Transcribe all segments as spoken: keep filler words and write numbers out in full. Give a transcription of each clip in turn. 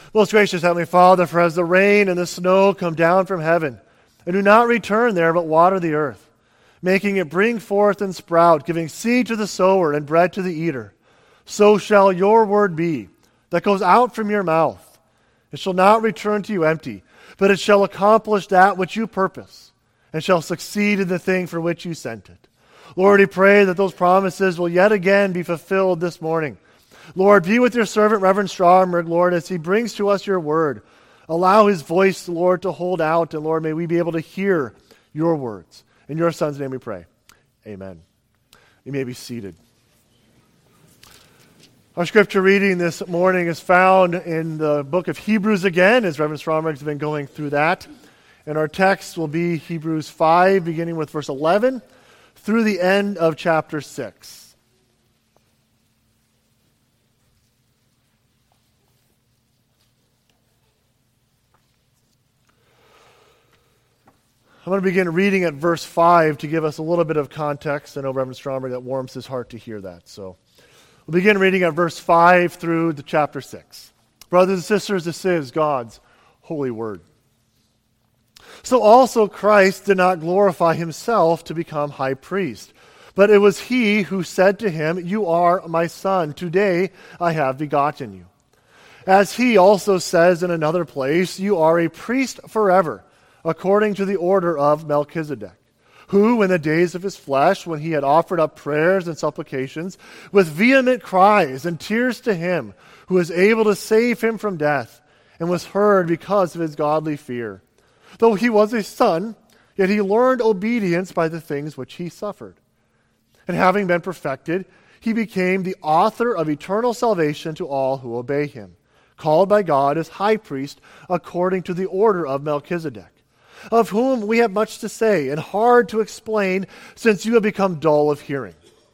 Most gracious Heavenly Father, for as the rain and the snow come down from heaven, and do not return there, but water the earth, making it bring forth and sprout, giving seed to the sower and bread to the eater, so shall your word be that goes out from your mouth. It shall not return to you empty, but it shall accomplish that which you purpose, and shall succeed in the thing for which you sent it. Lord, we pray that those promises will yet again be fulfilled this morning. Lord, be with your servant, Reverend Stromberg, Lord, as he brings to us your word. Allow his voice, Lord, to hold out, and Lord, may we be able to hear your words. In your Son's name we pray. Amen. You may be seated. Our scripture reading this morning is found in the book of Hebrews again, as Reverend Stromberg has been going through that. And our text will be Hebrews five, beginning with verse eleven, through the end of chapter six. I'm going to begin reading at verse five to give us a little bit of context. I know Reverend Stromberg, that warms his heart to hear that. So we'll begin reading at verse five through the chapter six. Brothers and sisters, this is God's holy word. So also Christ did not glorify himself to become high priest, but it was he who said to him, "You are my son, today I have begotten you." As he also says in another place, "You are a priest forever, according to the order of Melchizedek, who in the days of his flesh, when he had offered up prayers and supplications, with vehement cries and tears to him who was able to save him from death, and was heard because of his godly fear. Though he was a son, yet he learned obedience by the things which he suffered. And having been perfected, he became the author of eternal salvation to all who obey him, called by God as high priest according to the order of Melchizedek, of whom we have much to say and hard to explain, since you have become dull of hearing.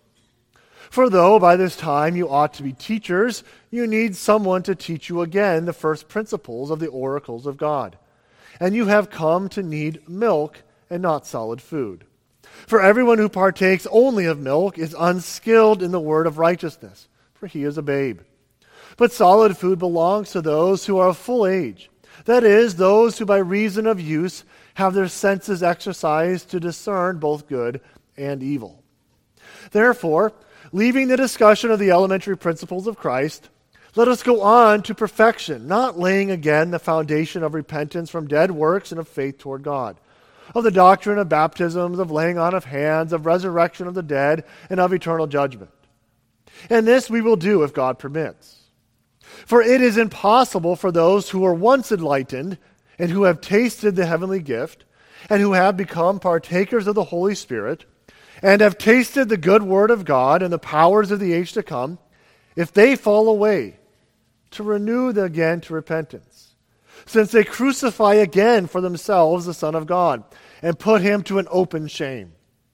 For though by this time you ought to be teachers, you need someone to teach you again the first principles of the oracles of God. And you have come to need milk and not solid food. For everyone who partakes only of milk is unskilled in the word of righteousness, for he is a babe. But solid food belongs to those who are of full age, that is, those who by reason of use have their senses exercised to discern both good and evil. Therefore, leaving the discussion of the elementary principles of Christ, let us go on to perfection, not laying again the foundation of repentance from dead works and of faith toward God, of the doctrine of baptisms, of laying on of hands, of resurrection of the dead, and of eternal judgment. And this we will do if God permits. For it is impossible for those who were once enlightened and who have tasted the heavenly gift and who have become partakers of the Holy Spirit and have tasted the good word of God and the powers of the age to come, if they fall away, to renew them again to repentance, since they crucify again for themselves the Son of God and put him to an open shame.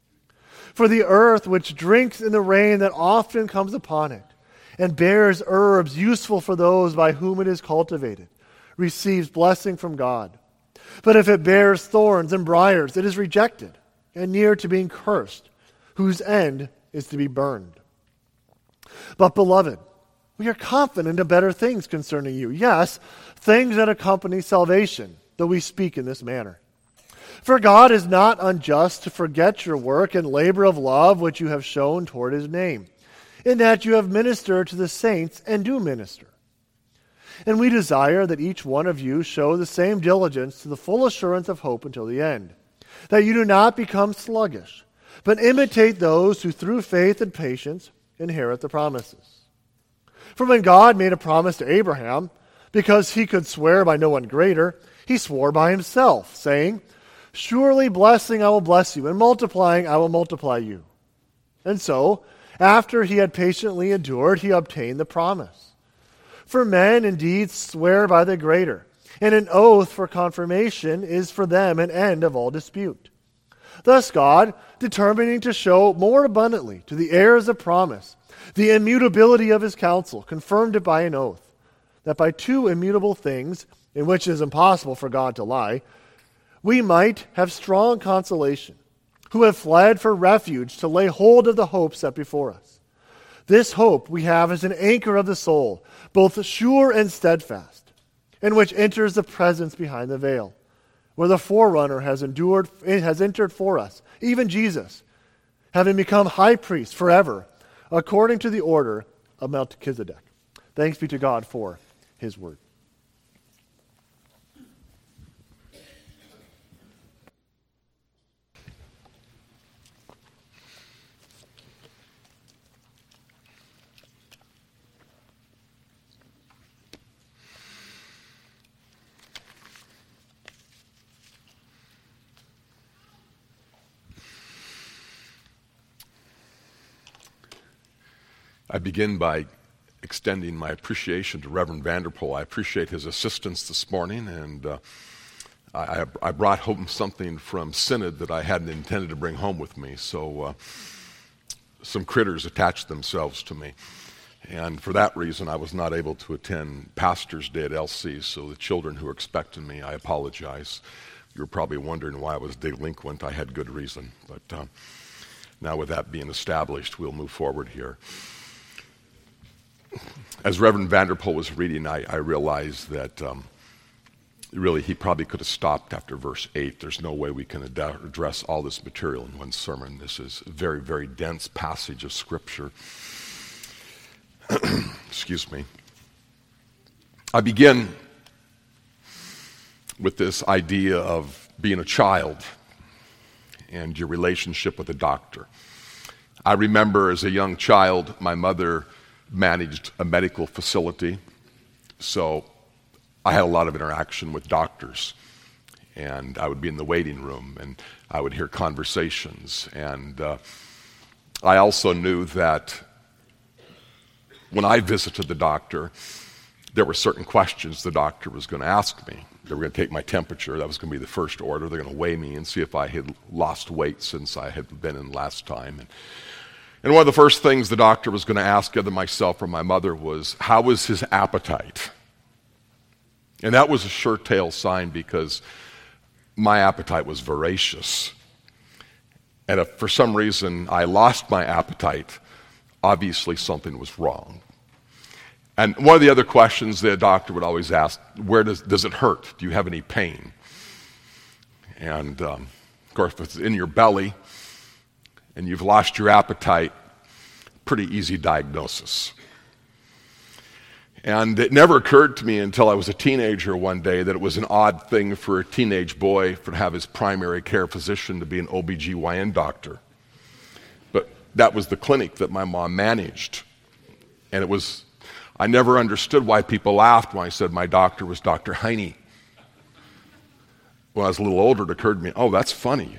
For the earth which drinks in the rain that often comes upon it, and bears herbs useful for those by whom it is cultivated, receives blessing from God. But if it bears thorns and briars, it is rejected, and near to being cursed, whose end is to be burned. But beloved, we are confident of better things concerning you. Yes, things that accompany salvation, though we speak in this manner. For God is not unjust to forget your work and labor of love which you have shown toward his name, in that you have ministered to the saints and do minister. And we desire that each one of you show the same diligence to the full assurance of hope until the end, that you do not become sluggish, but imitate those who through faith and patience inherit the promises. For when God made a promise to Abraham, because he could swear by no one greater, he swore by himself, saying, "Surely blessing I will bless you, and multiplying I will multiply you." And so, after he had patiently endured, he obtained the promise. For men indeed swear by the greater, and an oath for confirmation is for them an end of all dispute. Thus God, determining to show more abundantly to the heirs of promise the immutability of his counsel, confirmed it by an oath, that by two immutable things, in which it is impossible for God to lie, we might have strong consolation, who have fled for refuge to lay hold of the hope set before us. This hope we have as an anchor of the soul, both sure and steadfast. and which enters the presence behind the veil, where the forerunner has endured, has entered for us, even Jesus, having become high priest forever, according to the order of Melchizedek. Thanks be to God for his word. I begin by extending my appreciation to Reverend Vanderpool. I appreciate his assistance this morning, and uh, I, I brought home something from Synod that I hadn't intended to bring home with me, so uh, some critters attached themselves to me. And for that reason, I was not able to attend Pastor's Day at L C, so the children who were expecting me, I apologize. You were probably wondering why I was delinquent. I had good reason, but uh, now with that being established, we'll move forward here. As Reverend Vanderpool was reading, I, I realized that um, really he probably could have stopped after verse eight. There's no way we can ad- address all this material in one sermon. This is a very, very dense passage of Scripture. Excuse me. I begin with this idea of being a child and your relationship with a doctor. I remember as a young child, my mother managed a medical facility, so I had a lot of interaction with doctors, and I would be in the waiting room and I would hear conversations, and uh, I also knew that when I visited the doctor, there were certain questions the doctor was going to ask me. They were going to take my temperature. That was going to be the first order. They're going to weigh me and see if I had lost weight since I had been in last time. And And one of the first things the doctor was going to ask either myself or my mother was, how was his appetite? And that was a sure tail sign because my appetite was voracious. And if for some reason I lost my appetite, obviously something was wrong. And one of the other questions the doctor would always ask, where does, does it hurt? Do you have any pain? And um, of course, if it's in your belly, and you've lost your appetite, pretty easy diagnosis. And it never occurred to me until I was a teenager one day that it was an odd thing for a teenage boy to have his primary care physician to be an O B G Y N doctor. But that was the clinic that my mom managed. And it was, I never understood why people laughed when I said my doctor was Doctor Heine. When I was a little older, it occurred to me, oh, that's funny.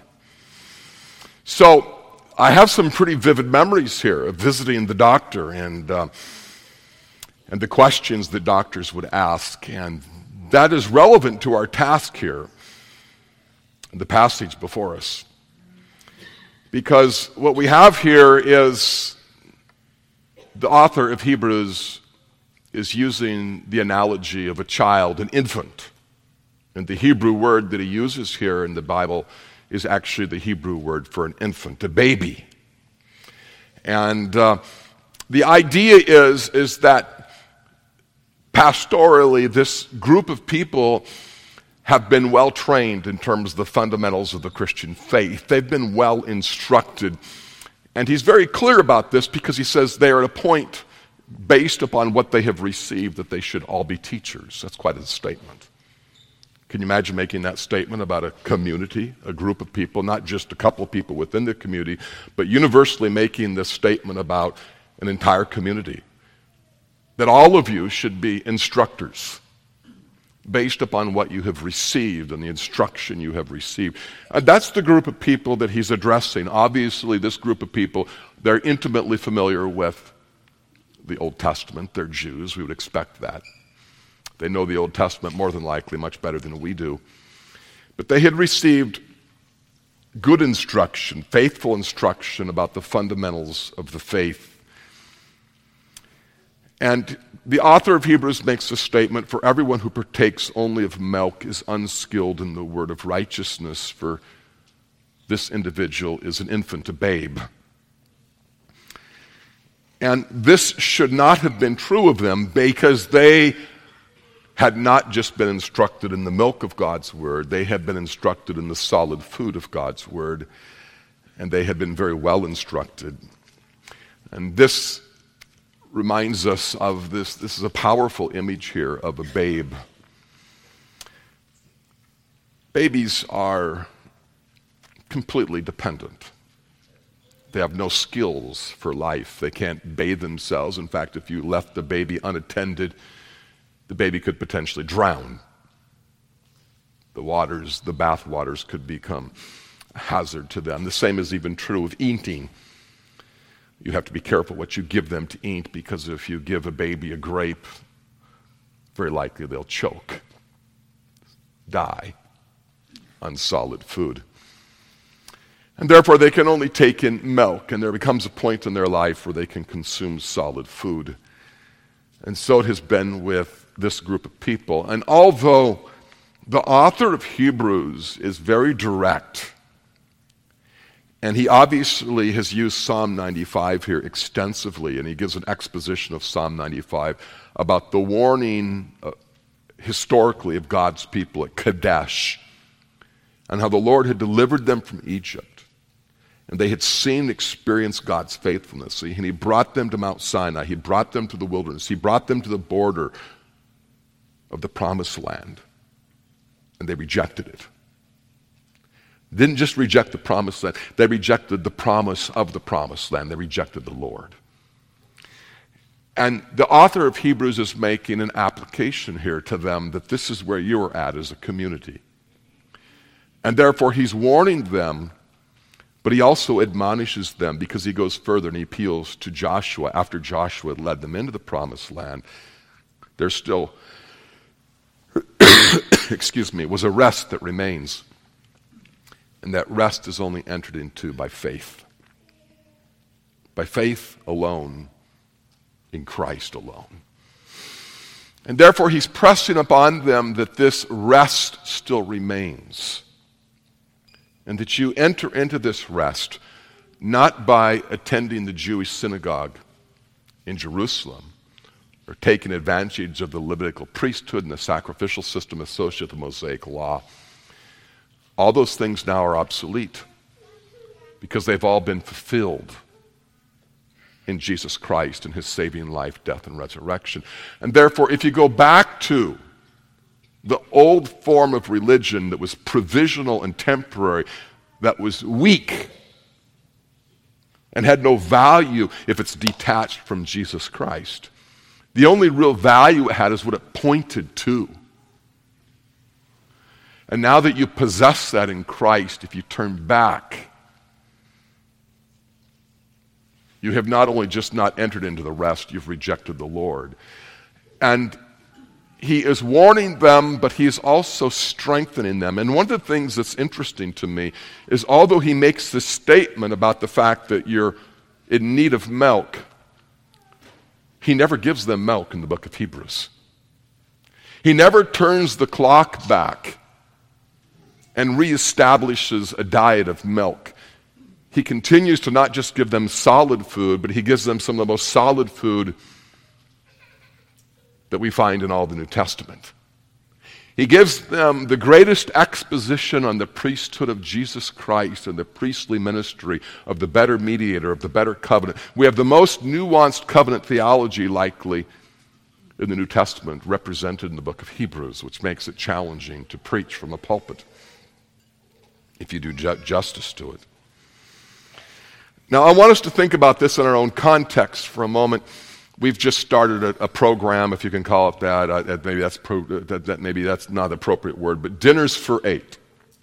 So I have some pretty vivid memories here of visiting the doctor and uh, and the questions that doctors would ask, and that is relevant to our task here, the passage before us. Because what we have here is the author of Hebrews is using the analogy of a child, an infant. And the Hebrew word that he uses here in the Bible is actually the Hebrew word for an infant, a baby. And uh, the idea is, is that pastorally, this group of people have been well trained in terms of the fundamentals of the Christian faith. They've been well instructed. And he's very clear about this because he says they are at a point based upon what they have received that they should all be teachers. That's quite a statement. Can you imagine making that statement about a community, a group of people, not just a couple of people within the community, but universally making this statement about an entire community? That all of you should be instructors based upon what you have received and the instruction you have received. And that's the group of people that he's addressing. Obviously, this group of people, they're intimately familiar with the Old Testament. They're Jews. We would expect that. They know the Old Testament more than likely much better than we do. But they had received good instruction, faithful instruction about the fundamentals of the faith. And the author of Hebrews makes a statement, for everyone who partakes only of milk is unskilled in the word of righteousness, for this individual is an infant, a babe. And this should not have been true of them because they had not just been instructed in the milk of God's word, they had been instructed in the solid food of God's word, and they had been very well instructed. And this reminds us of this. This is a powerful image here of a babe. Babies are completely dependent. They have no skills for life. They can't bathe themselves. In fact, if you left the baby unattended, the baby could potentially drown. The waters, the bath waters could become a hazard to them. The same is even true of eating. You have to be careful what you give them to eat, because if you give a baby a grape, very likely they'll choke, die on solid food. And therefore they can only take in milk, and there becomes a point in their life where they can consume solid food. And so it has been with this group of people. And although the author of Hebrews is very direct, and he obviously has used Psalm ninety-five here extensively, and he gives an exposition of Psalm ninety-five about the warning uh, historically of God's people at Kadesh, and how the Lord had delivered them from Egypt. And they had seen and experienced God's faithfulness. See, and he brought them to Mount Sinai. He brought them to the wilderness. He brought them to the border of the promised land. And they rejected it. Didn't just reject the promised land. They rejected the promise of the promised land. They rejected the Lord. And the author of Hebrews is making an application here to them that this is where you are at as a community. And therefore he's warning them, but he also admonishes them, because he goes further and he appeals to Joshua. After Joshua had led them into the promised land, there's still, excuse me, was a rest that remains. And that rest is only entered into by faith. By faith alone, in Christ alone. And therefore he's pressing upon them that this rest still remains. And that you enter into this rest not by attending the Jewish synagogue in Jerusalem, or taking advantage of the Levitical priesthood and the sacrificial system associated with the Mosaic law. All those things now are obsolete, because they've all been fulfilled in Jesus Christ and his saving life, death, and resurrection. And therefore, if you go back to the old form of religion that was provisional and temporary, that was weak and had no value if it's detached from Jesus Christ, the only real value it had is what it pointed to. And now that you possess that in Christ, if you turn back, you have not only just not entered into the rest, you've rejected the Lord. And he is warning them, but he is also strengthening them. And one of the things that's interesting to me is, although he makes this statement about the fact that you're in need of milk, he never gives them milk in the book of Hebrews. He never turns the clock back and reestablishes a diet of milk. He continues to not just give them solid food, but he gives them some of the most solid food that we find in all the New Testament. He gives them the greatest exposition on the priesthood of Jesus Christ and the priestly ministry of the better mediator, of the better covenant. We have the most nuanced covenant theology, likely, in the New Testament, represented in the book of Hebrews, which makes it challenging to preach from a pulpit, if you do ju- justice to it. Now, I want us to think about this in our own context for a moment. We've just started a, a program, if you can call it that. Uh, maybe that's pro, that, that maybe that's not the appropriate word, but dinners for eight.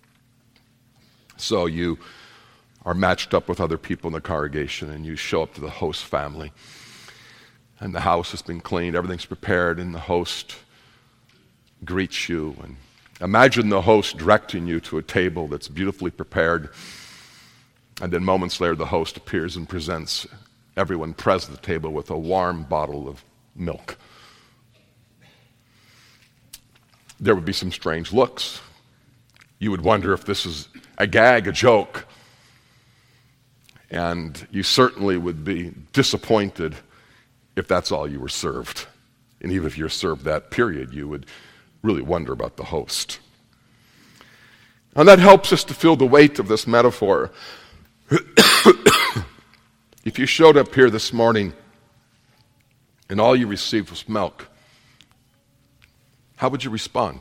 So you are matched up with other people in the congregation, and you show up to the host family, and the house has been cleaned, everything's prepared, and the host greets you. And imagine the host directing you to a table that's beautifully prepared, and then moments later the host appears and presents everyone present at the table with a warm bottle of milk. There would be some strange looks. You would wonder if this is a gag, a joke. And you certainly would be disappointed if that's all you were served. And even if you're served that period, you would really wonder about the host. And that helps us to feel the weight of this metaphor. If you showed up here this morning and all you received was milk, how would you respond?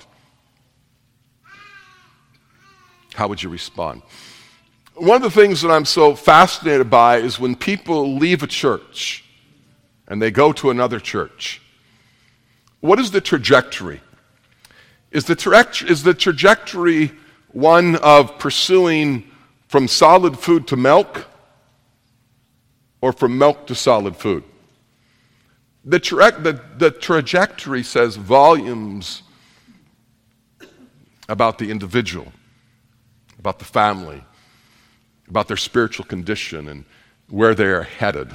How would you respond? One of the things that I'm so fascinated by is when people leave a church and they go to another church. What is the trajectory? Is the, tra- is the trajectory one of pursuing from solid food to milk or from milk to solid food? The, tra- the, the trajectory says volumes about the individual, about the family, about their spiritual condition and where they are headed.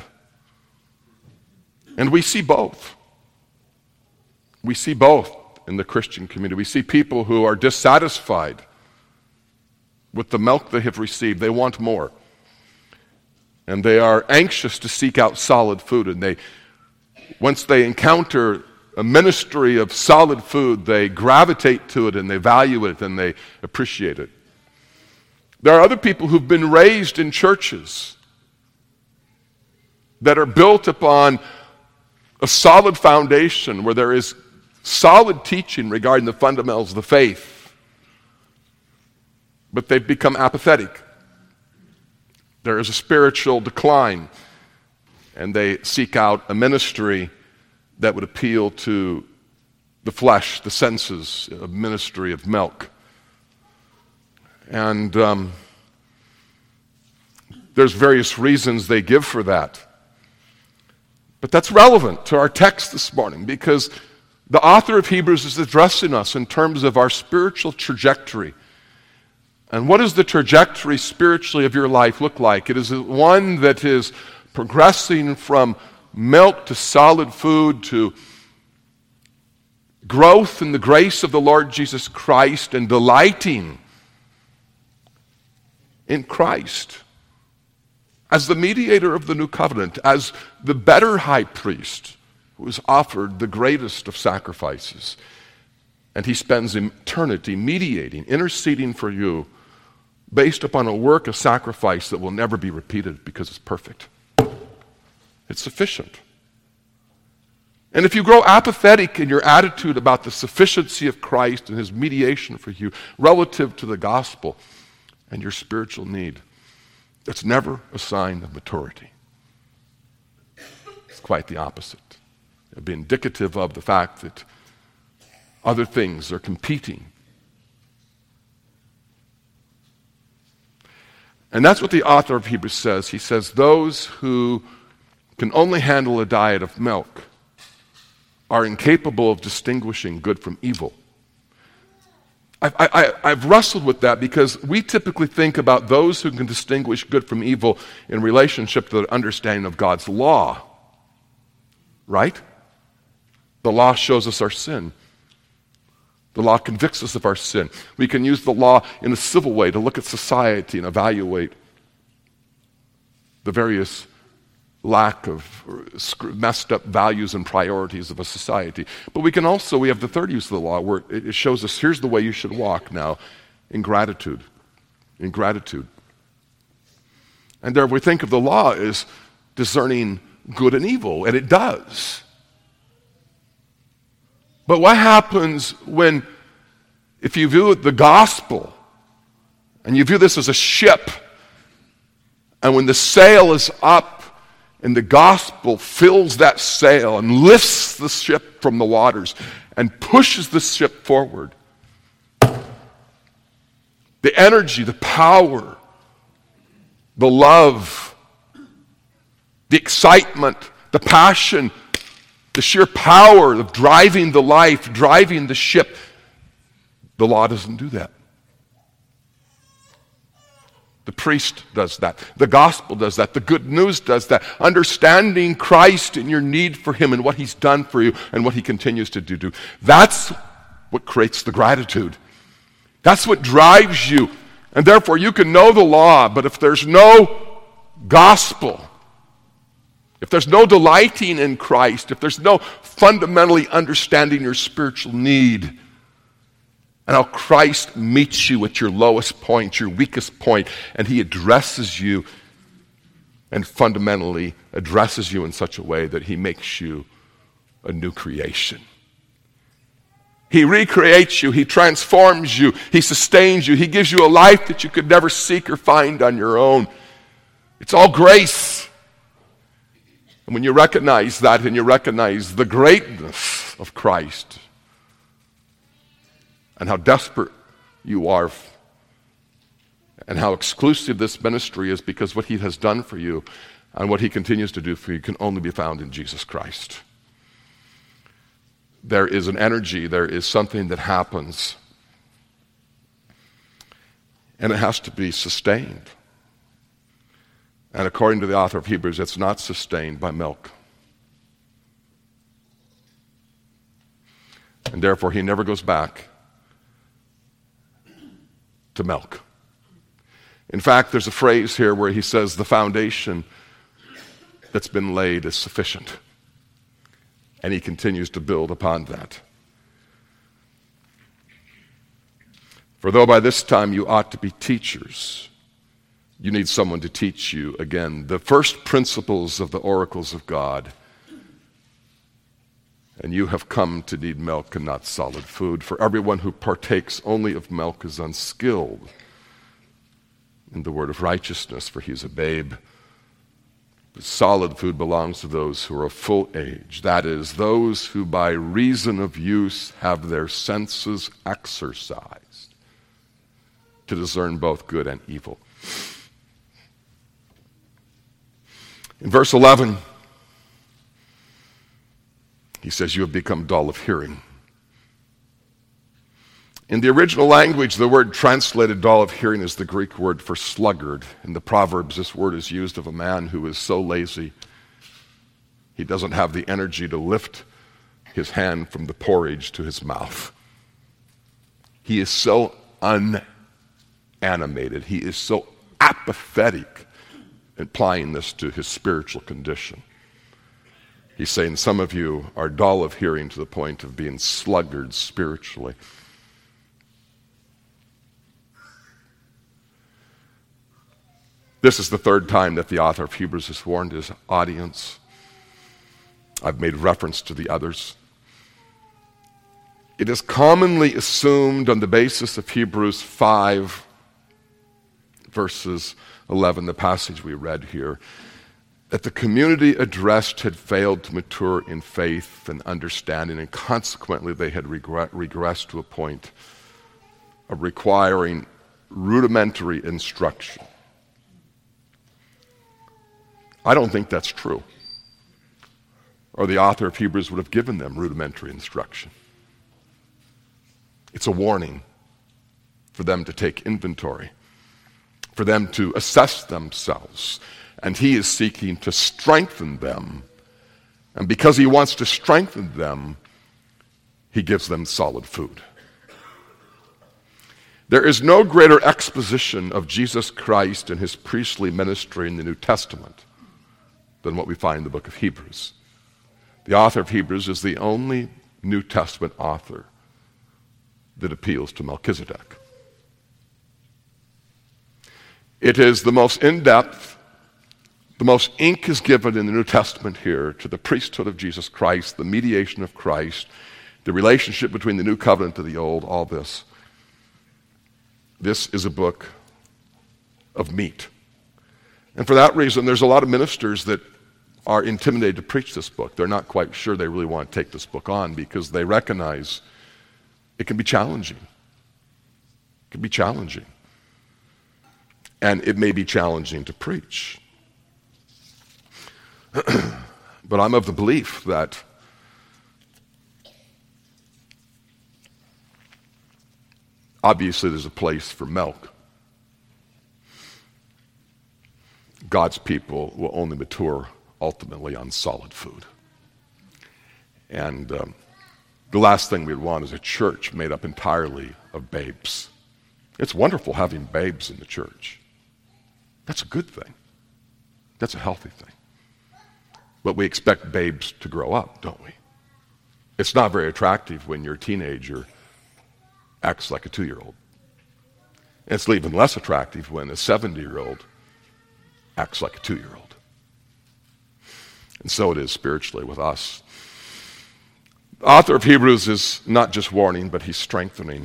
And we see both. We see both in the Christian community. We see people who are dissatisfied with the milk they have received. They want more. And they are anxious to seek out solid food. And they, once they encounter a ministry of solid food, they gravitate to it and they value it and they appreciate it. There are other people who've been raised in churches that are built upon a solid foundation where there is solid teaching regarding the fundamentals of the faith, but they've become apathetic. There is a spiritual decline, and they seek out a ministry that would appeal to the flesh, the senses, a ministry of milk. And um, there's various reasons they give for that. But that's relevant to our text this morning because the author of Hebrews is addressing us in terms of our spiritual trajectory. And what does the trajectory spiritually of your life look like? It is one that is progressing from milk to solid food to growth in the grace of the Lord Jesus Christ and delighting in Christ as the mediator of the new covenant, as the better high priest who is offered the greatest of sacrifices. And he spends eternity mediating, interceding for you based upon a work of sacrifice that will never be repeated because it's perfect. It's sufficient. And if you grow apathetic in your attitude about the sufficiency of Christ and his mediation for you relative to the gospel and your spiritual need, it's never a sign of maturity. It's quite the opposite. It'd be indicative of the fact that other things are competing. And that's what the author of Hebrews says. He says, those who can only handle a diet of milk are incapable of distinguishing good from evil. I've, I, I've wrestled with that because we typically think about those who can distinguish good from evil in relationship to the understanding of God's law. Right? The law shows us our sin. The law convicts us of our sin. We can use the law in a civil way to look at society and evaluate the various lack of messed up values and priorities of a society. But we can also, we have the third use of the law where it shows us, here's the way you should walk now, in gratitude. In gratitude. And there we think of the law as discerning good and evil, and it does. But what happens when, if you view the gospel, and you view this as a ship, and when the sail is up, and the gospel fills that sail and lifts the ship from the waters and pushes the ship forward. The energy, the power, the love, the excitement, the passion, the sheer power of driving the life, driving the ship. The law doesn't do that. The priest does that. The gospel does that. The good news does that. Understanding Christ and your need for him and what he's done for you and what he continues to do. That's what creates the gratitude. That's what drives you. And therefore you can know the law, but if there's no gospel, if there's no delighting in Christ, if there's no fundamentally understanding your spiritual need, and how Christ meets you at your lowest point, your weakest point, and he addresses you and fundamentally addresses you in such a way that he makes you a new creation. He recreates you, he transforms you, he sustains you, he gives you a life that you could never seek or find on your own. It's all grace. And when you recognize that and you recognize the greatness of Christ and how desperate you are and how exclusive this ministry is because what he has done for you and what he continues to do for you can only be found in Jesus Christ. There is an energy, there is something that happens, and it has to be sustained. And according to the author of Hebrews, it's not sustained by milk. And therefore, he never goes back to milk. In fact, there's a phrase here where he says the foundation that's been laid is sufficient. And he continues to build upon that. For though by this time you ought to be teachers, you need someone to teach you again the first principles of the oracles of God. And you have come to need milk and not solid food. For everyone who partakes only of milk is unskilled in the word of righteousness, for he's a babe. But solid food belongs to those who are of full age. That is, those who by reason of use have their senses exercised to discern both good and evil. In verse eleven, he says, you have become dull of hearing. In the original language, the word translated dull of hearing is the Greek word for sluggard. In the Proverbs, this word is used of a man who is so lazy, he doesn't have the energy to lift his hand from the porridge to his mouth. He is so unanimated. He is so apathetic, implying this to his spiritual condition. He's saying some of you are dull of hearing to the point of being sluggards spiritually. This is the third time that the author of Hebrews has warned his audience. I've made reference to the others. It is commonly assumed on the basis of Hebrews five, verses eleven, the passage we read here, that the community addressed had failed to mature in faith and understanding, and consequently they had regre- regressed to a point of requiring rudimentary instruction. I don't think that's true. Or the author of Hebrews would have given them rudimentary instruction. It's a warning for them to take inventory, for them to assess themselves. And he is seeking to strengthen them. And because he wants to strengthen them, he gives them solid food. There is no greater exposition of Jesus Christ and his priestly ministry in the New Testament than what we find in the book of Hebrews. The author of Hebrews is the only New Testament author that appeals to Melchizedek. It is the most in-depth, the most ink is given in the New Testament here to the priesthood of Jesus Christ, the mediation of Christ, the relationship between the new covenant and the old, all this. This is a book of meat. And for that reason, there's a lot of ministers that are intimidated to preach this book. They're not quite sure they really want to take this book on because they recognize it can be challenging. It can be challenging. And it may be challenging to preach. But I'm of the belief that obviously there's a place for milk. God's people will only mature ultimately on solid food. And um, the last thing we'd want is a church made up entirely of babes. It's wonderful having babes in the church. That's a good thing. That's a healthy thing. But we expect babes to grow up, don't we? It's not very attractive when your teenager acts like a two-year-old. It's even less attractive when a seventy-year-old acts like a two-year-old. And so it is spiritually with us. The author of Hebrews is not just warning, but he's strengthening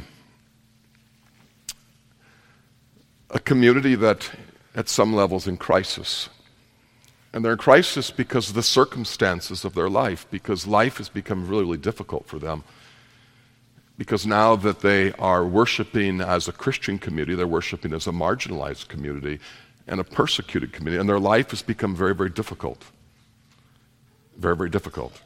a community that at some level is in crisis. And they're in crisis because of the circumstances of their life, because life has become really, really difficult for them. Because now that they are worshiping as a Christian community, they're worshiping as a marginalized community and a persecuted community, and their life has become very, very difficult. Very, very difficult.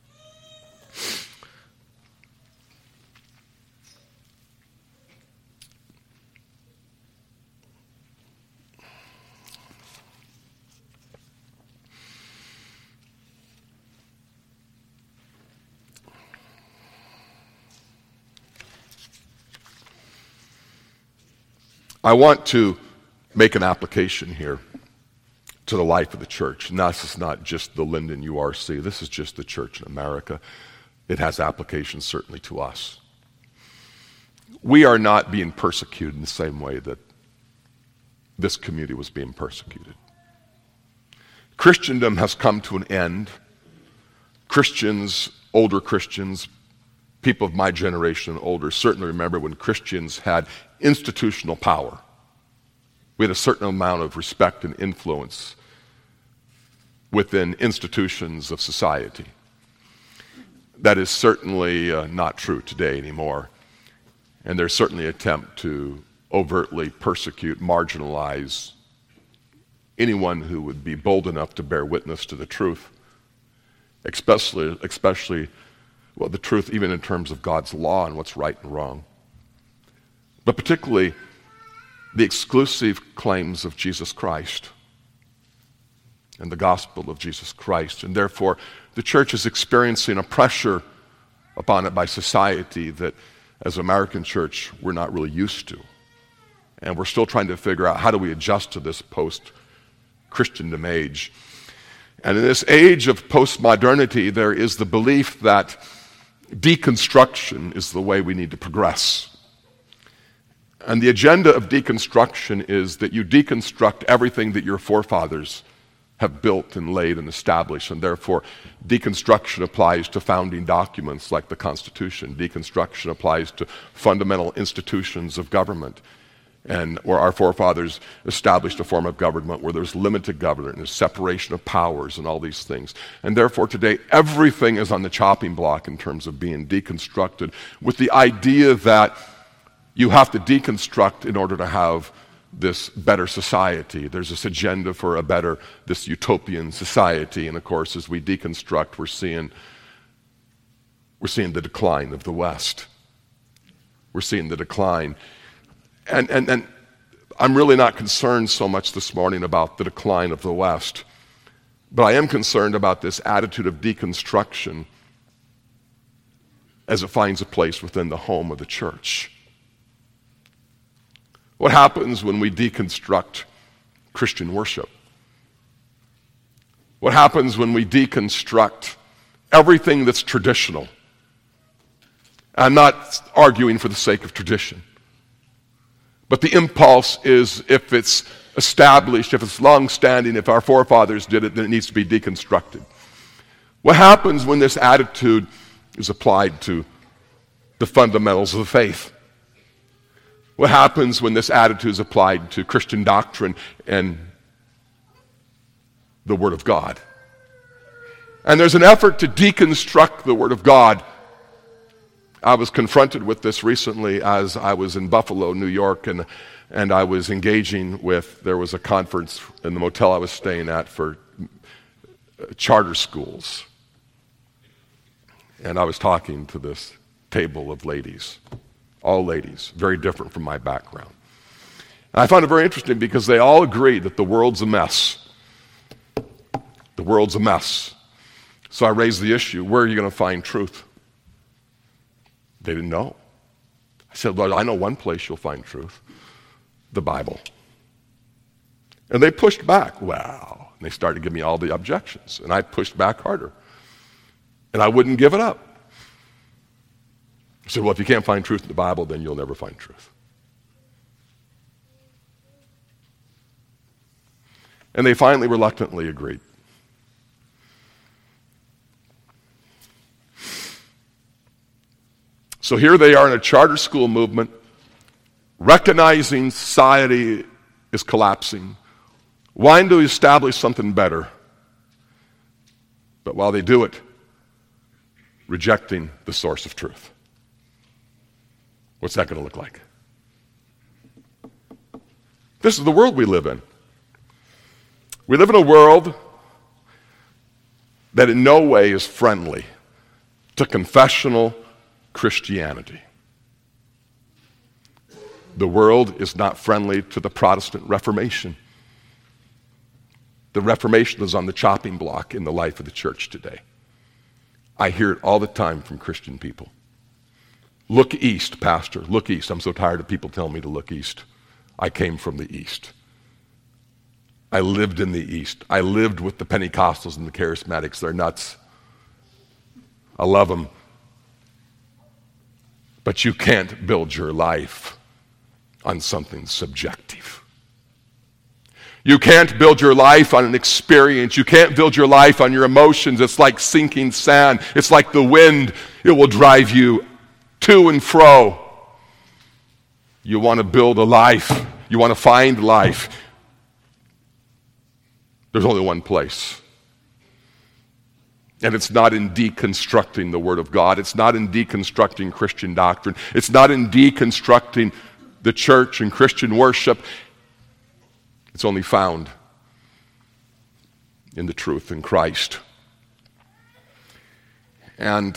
I want to make an application here to the life of the church. And this is not just the Linden U R C. This is just the church in America. It has applications certainly to us. We are not being persecuted in the same way that this community was being persecuted. Christendom has come to an end. Christians, older Christians, people of my generation and older certainly remember when Christians had institutional power. We had a certain amount of respect and influence within institutions of society. That is certainly uh, not true today anymore. And there's certainly an attempt to overtly persecute, marginalize anyone who would be bold enough to bear witness to the truth, especially, especially well, the truth even in terms of God's law and what's right and wrong. But particularly the exclusive claims of Jesus Christ and the gospel of Jesus Christ. And therefore, the church is experiencing a pressure upon it by society that as an American church, we're not really used to. And we're still trying to figure out how do we adjust to this post-Christendom age. And in this age of postmodernity, there is the belief that deconstruction is the way we need to progress. And the agenda of deconstruction is that you deconstruct everything that your forefathers have built and laid and established, and therefore deconstruction applies to founding documents like the Constitution. Deconstruction applies to fundamental institutions of government, and where our forefathers established a form of government where there's limited government and there's separation of powers and all these things. And therefore today everything is on the chopping block in terms of being deconstructed, with the idea that you have to deconstruct in order to have this better society. There's this agenda for a better, this utopian society. And of course, as we deconstruct, we're seeing, we're seeing the decline of the West. We're seeing the decline. And, and, and I'm really not concerned so much this morning about the decline of the West, but I am concerned about this attitude of deconstruction as it finds a place within the home of the church. What happens when we deconstruct Christian worship? What happens when we deconstruct everything that's traditional? I'm not arguing for the sake of tradition, but the impulse is if it's established, if it's long-standing, if our forefathers did it, then it needs to be deconstructed. What happens when this attitude is applied to the fundamentals of the faith? What happens when this attitude is applied to Christian doctrine and the Word of God? And there's an effort to deconstruct the Word of God. I was confronted with this recently as I was in Buffalo, New York, and, and I was engaging with, there was a conference in the motel I was staying at for charter schools. And I was talking to this table of ladies. All ladies, very different from my background. And I found it very interesting because they all agree that the world's a mess. The world's a mess. So I raised the issue, where are you going to find truth? They didn't know. I said, well, I know one place you'll find truth, the Bible. And they pushed back. Wow. And they started to give me all the objections. And I pushed back harder. And I wouldn't give it up. I said, well, if you can't find truth in the Bible, then you'll never find truth. And they finally reluctantly agreed. So here they are in a charter school movement, recognizing society is collapsing, wanting to establish something better. But while they do it, rejecting the source of truth. What's that going to look like? This is the world we live in. We live in a world that in no way is friendly to confessional Christianity. The world is not friendly to the Protestant Reformation. The Reformation is on the chopping block in the life of the church today. I hear it all the time from Christian people. Look east, Pastor, look east. I'm so tired of people telling me to look east. I came from the east. I lived in the east. I lived with the Pentecostals and the Charismatics. They're nuts. I love them. But you can't build your life on something subjective. You can't build your life on an experience. You can't build your life on your emotions. It's like sinking sand. It's like the wind. It will drive you to and fro. You want to build a life. You want to find life. There's only one place. And it's not in deconstructing the Word of God. It's not in deconstructing Christian doctrine. It's not in deconstructing the church and Christian worship. It's only found in the truth in Christ. And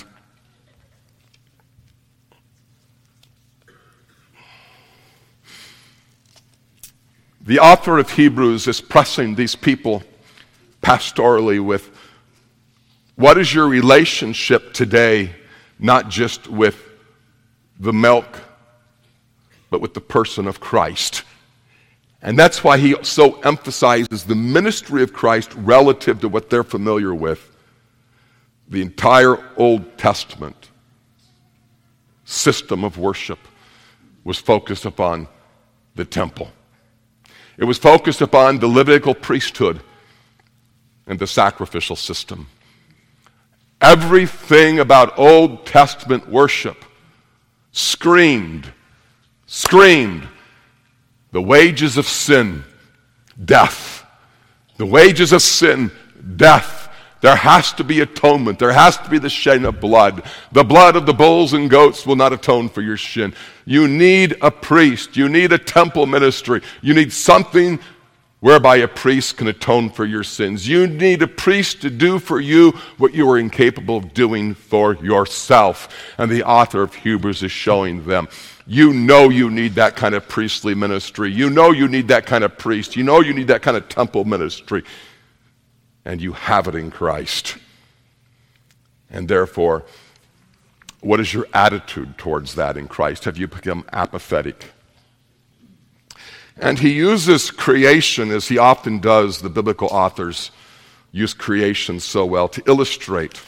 the author of Hebrews is pressing these people pastorally with, what is your relationship today, not just with the milk, but with the person of Christ? And that's why he so emphasizes the ministry of Christ relative to what they're familiar with. The entire Old Testament system of worship was focused upon the temple. It was focused upon the Levitical priesthood and the sacrificial system. Everything about Old Testament worship screamed, screamed, the wages of sin, death. The wages of sin, death. There has to be atonement. There has to be the shedding of blood. The blood of the bulls and goats will not atone for your sin. You need a priest. You need a temple ministry. You need something whereby a priest can atone for your sins. You need a priest to do for you what you are incapable of doing for yourself. And the author of Hebrews is showing them, you know you need that kind of priestly ministry. You know you need that kind of priest. You know you need that kind of temple ministry. And you have it in Christ. And therefore, what is your attitude towards that in Christ? Have you become apathetic? And he uses creation, as he often does, the biblical authors use creation so well, to illustrate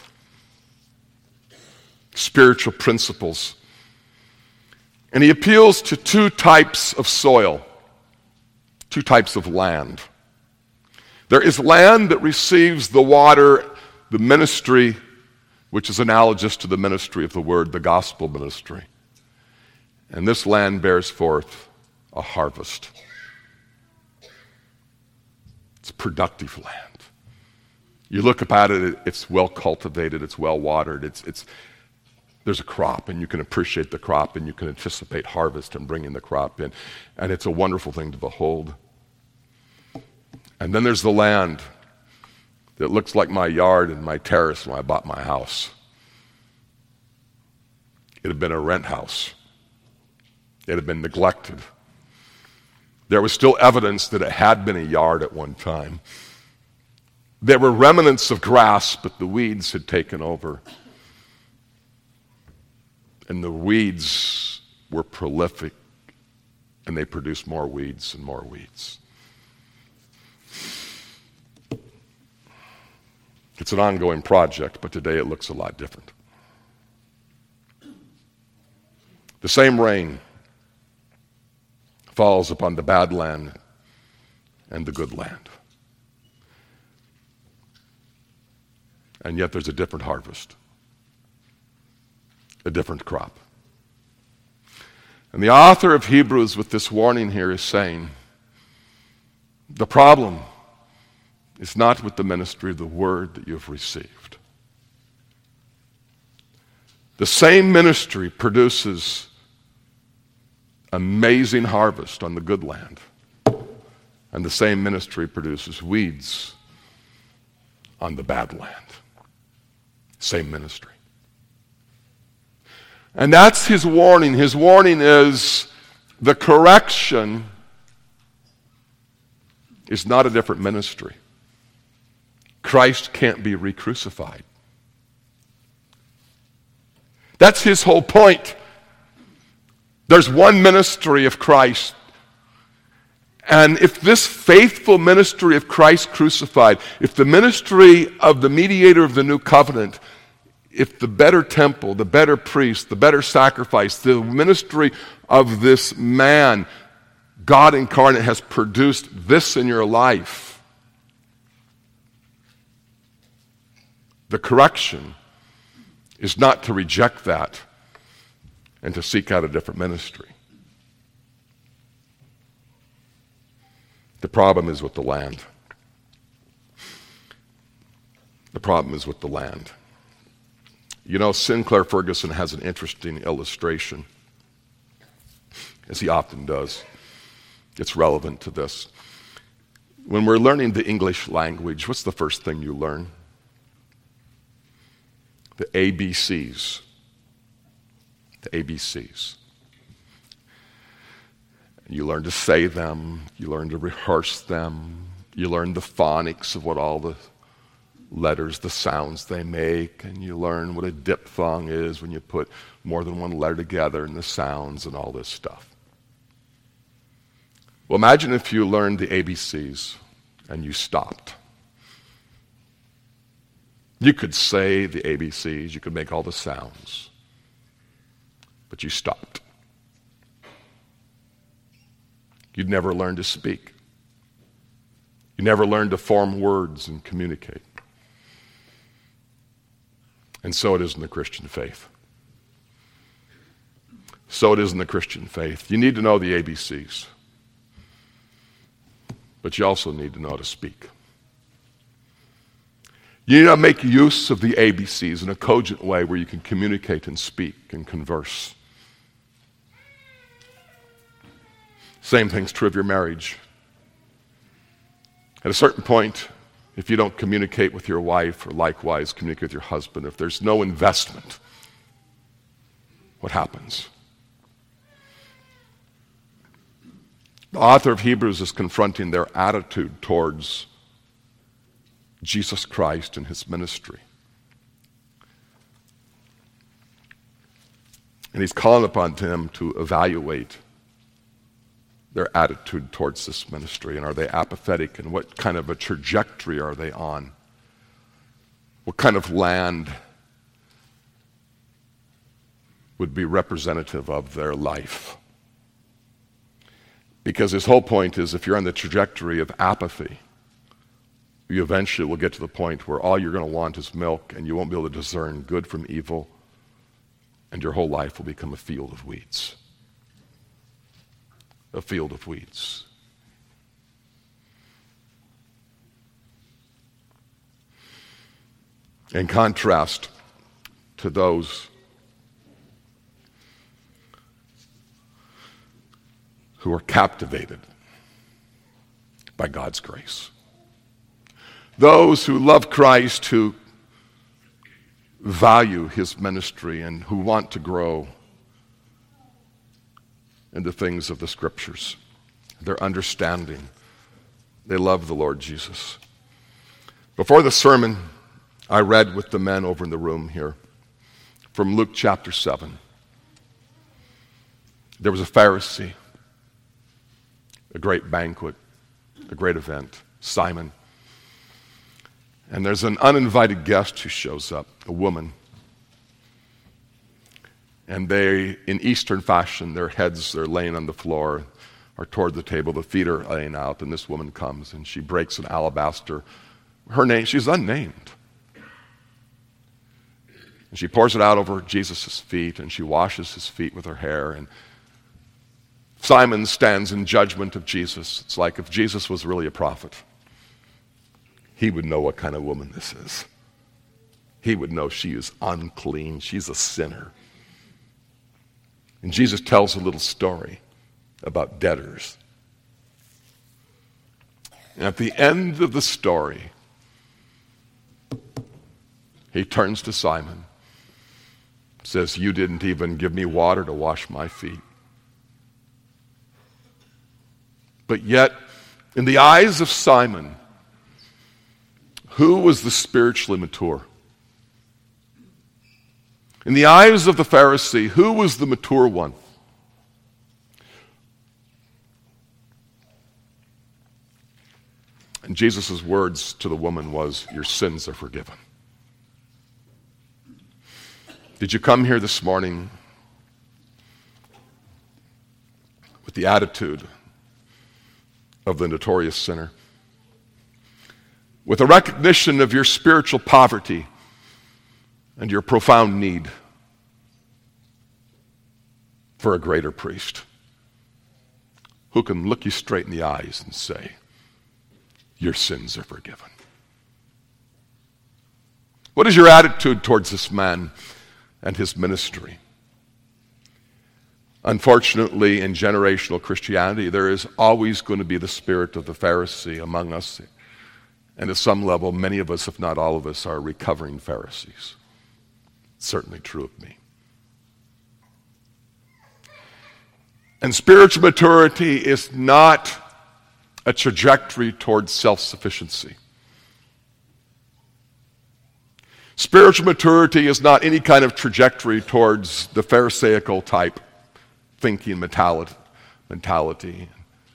spiritual principles. And he appeals to two types of soil, two types of land. There is land that receives the water, the ministry, which is analogous to the ministry of the word, the gospel ministry. And this land bears forth a harvest. It's productive land. You look up at it, it's well cultivated, it's well watered, it's, it's, there's a crop, and you can appreciate the crop, and you can anticipate harvest and bringing the crop in. And it's a wonderful thing to behold. And then there's the land that looks like my yard and my terrace when I bought my house. It had been a rent house. It had been neglected. There was still evidence that it had been a yard at one time. There were remnants of grass, but the weeds had taken over. And the weeds were prolific, and they produced more weeds and more weeds. It's an ongoing project, but today it looks a lot different. The same rain falls upon the bad land and the good land. And yet there's a different harvest, a different crop. And the author of Hebrews with this warning here is saying, the problem is not with the ministry of the word that you've received. The same ministry produces amazing harvest on the good land, and the same ministry produces weeds on the bad land. Same ministry. And that's his warning. His warning is the correction is not a different ministry. Christ can't be re-crucified. That's his whole point. There's one ministry of Christ. And if this faithful ministry of Christ crucified, if the ministry of the mediator of the new covenant, if the better temple, the better priest, the better sacrifice, the ministry of this man, God incarnate, has produced this in your life, the correction is not to reject that and to seek out a different ministry. The problem is with the land. The problem is with the land. You know, Sinclair Ferguson has an interesting illustration, as he often does. It's relevant to this. When we're learning the English language, what's the first thing you learn? The A B Cs. The A B Cs. You learn to say them. You learn to rehearse them. You learn the phonics of what all the letters, the sounds they make, and you learn what a diphthong is when you put more than one letter together and the sounds and all this stuff. Well, imagine if you learned the A B Cs and you stopped. You could say the A B Cs, you could make all the sounds, but you stopped. You'd never learn to speak. You never learn to form words and communicate. And so it is in the Christian faith. So it is in the Christian faith. You need to know the A B Cs, but you also need to know how to speak. You need to make use of the A B Cs in a cogent way where you can communicate and speak and converse. Same thing's true of your marriage. At a certain point, if you don't communicate with your wife, or likewise communicate with your husband, if there's no investment, what happens? The author of Hebrews is confronting their attitude towards Jesus Christ and his ministry. And he's calling upon them to evaluate their attitude towards this ministry, and are they apathetic, and what kind of a trajectory are they on? What kind of land would be representative of their life? Because his whole point is, if you're on the trajectory of apathy, you eventually will get to the point where all you're going to want is milk, and you won't be able to discern good from evil, and your whole life will become a field of weeds. A field of weeds. In contrast to those who are captivated by God's grace, those who love Christ, who value his ministry, and who want to grow in the things of the Scriptures, their understanding. They love the Lord Jesus. Before the sermon, I read with the men over in the room here from Luke chapter seven. There was a Pharisee, a great banquet, a great event, Simon. And there's an uninvited guest who shows up, a woman. And they, in Eastern fashion, their heads are laying on the floor or toward the table. The feet are laying out, and this woman comes, and she breaks an alabaster. Her name, she's unnamed. And she pours it out over Jesus' feet, and she washes his feet with her hair. And Simon stands in judgment of Jesus. It's like if Jesus was really a prophet, he would know what kind of woman this is. He would know she is unclean. She's a sinner. And Jesus tells a little story about debtors. And at the end of the story, he turns to Simon, says, "You didn't even give me water to wash my feet." But yet, in the eyes of Simon, who was the spiritually mature? In the eyes of the Pharisee, who was the mature one? And Jesus' words to the woman was, "Your sins are forgiven." Did you come here this morning with the attitude of the notorious sinner? With a recognition of your spiritual poverty and your profound need for a greater priest who can look you straight in the eyes and say, "Your sins are forgiven"? What is your attitude towards this man and his ministry? Unfortunately, in generational Christianity, there is always going to be the spirit of the Pharisee among us. And at some level, many of us, if not all of us, are recovering Pharisees. Certainly true of me. And spiritual maturity is not a trajectory towards self-sufficiency. Spiritual maturity is not any kind of trajectory towards the Pharisaical type thinking mentality,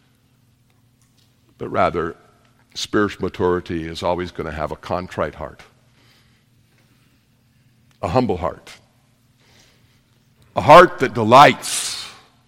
but rather, spiritual maturity is always going to have a contrite heart, a humble heart, a heart that delights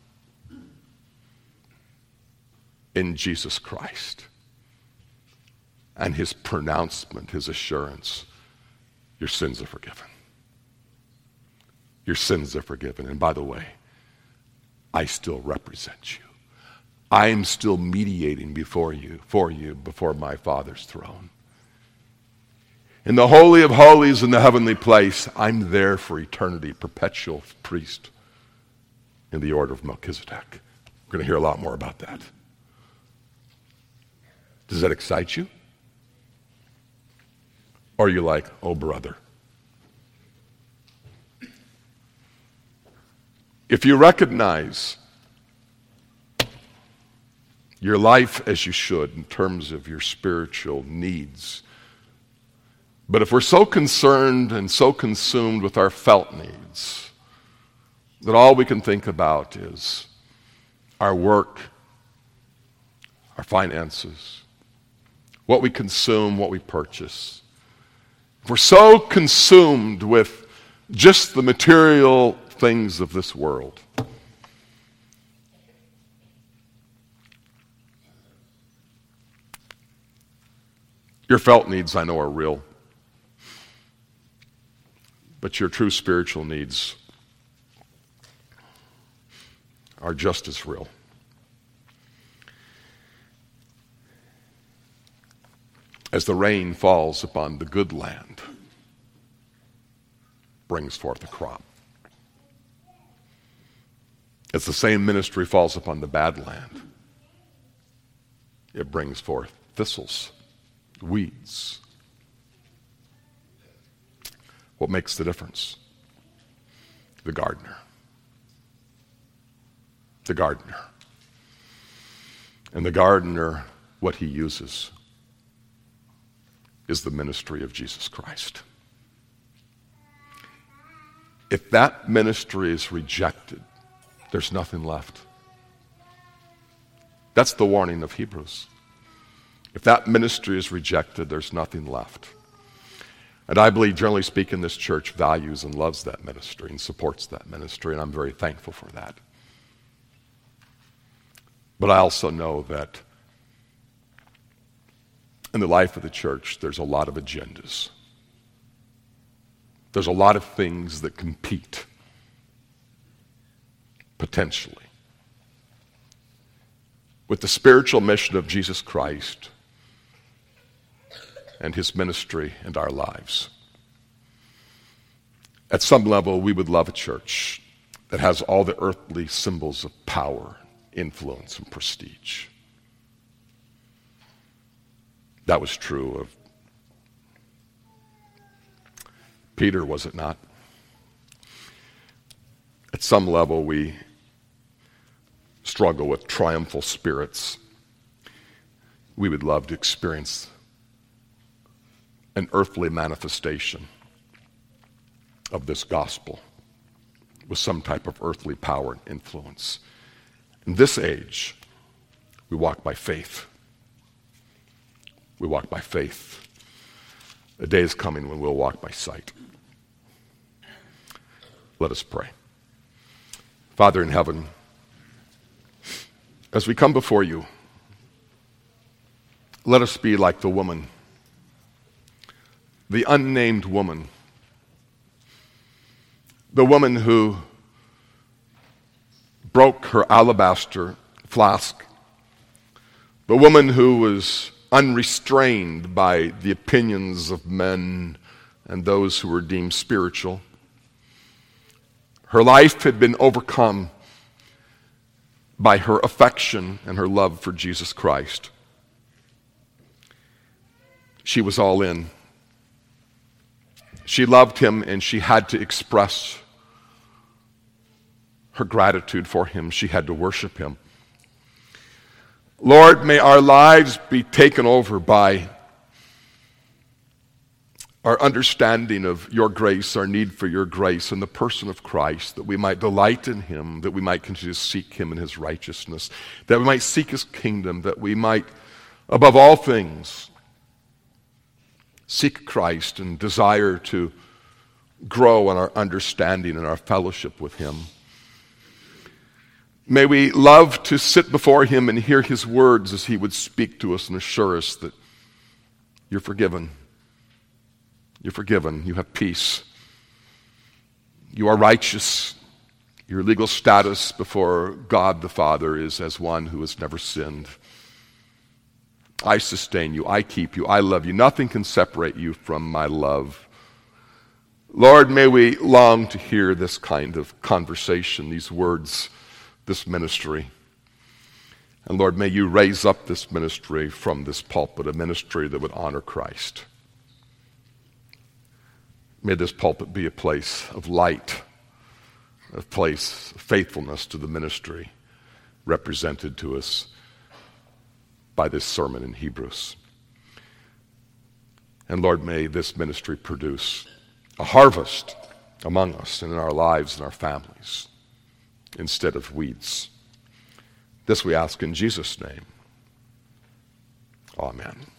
in Jesus Christ and his pronouncement, his assurance, "Your sins are forgiven. Your sins are forgiven. And by the way, I still represent you. I'm still mediating before you, for you, before my Father's throne. In the Holy of Holies in the heavenly place, I'm there for eternity, perpetual priest in the order of Melchizedek." We're going to hear a lot more about that. Does that excite you? Or are you like, "Oh, brother"? If you recognize your life as you should in terms of your spiritual needs, but if we're so concerned and so consumed with our felt needs that all we can think about is our work, our finances, what we consume, what we purchase, if we're so consumed with just the material things of this world, your felt needs, I know, are real, but your true spiritual needs are just as real. As the rain falls upon the good land, brings forth a crop. As the same ministry falls upon the bad land, it brings forth thistles, weeds. What makes the difference? The gardener. The gardener. And the gardener, what he uses is the ministry of Jesus Christ. If that ministry is rejected, there's nothing left. That's the warning of Hebrews. If that ministry is rejected, there's nothing left. And I believe, generally speaking, this church values and loves that ministry and supports that ministry, and I'm very thankful for that. But I also know that in the life of the church, there's a lot of agendas. There's a lot of things that compete, potentially, with the spiritual mission of Jesus Christ and his ministry and our lives. At some level, we would love a church that has all the earthly symbols of power, influence, and prestige. That was true of Peter, was it not? At some level, we struggle with triumphal spirits. We would love to experience an earthly manifestation of this gospel with some type of earthly power and influence. In this age, we walk by faith. We walk by faith. A day is coming when we'll walk by sight. Let us pray. Father in heaven, as we come before you, let us be like the woman, the unnamed woman, the woman who broke her alabaster flask, the woman who was unrestrained by the opinions of men and those who were deemed spiritual. Her life had been overcome by her affection and her love for Jesus Christ. She was all in. She loved him, and she had to express her gratitude for him. She had to worship him. Lord, may our lives be taken over by our understanding of your grace, our need for your grace and the person of Christ, that we might delight in him, that we might continue to seek him in his righteousness, that we might seek his kingdom, that we might, above all things, seek Christ and desire to grow in our understanding and our fellowship with him. May we love to sit before him and hear his words as he would speak to us and assure us that you're forgiven. You're forgiven. You have peace. You are righteous. Your legal status before God the Father is as one who has never sinned. I sustain you. I keep you. I love you. Nothing can separate you from my love. Lord, may we long to hear this kind of conversation, these words, this ministry. And Lord, may you raise up this ministry from this pulpit, a ministry that would honor Christ. May this pulpit be a place of light, a place of faithfulness to the ministry represented to us by this sermon in Hebrews. And Lord, may this ministry produce a harvest among us and in our lives and our families instead of weeds. This we ask in Jesus' name. Amen.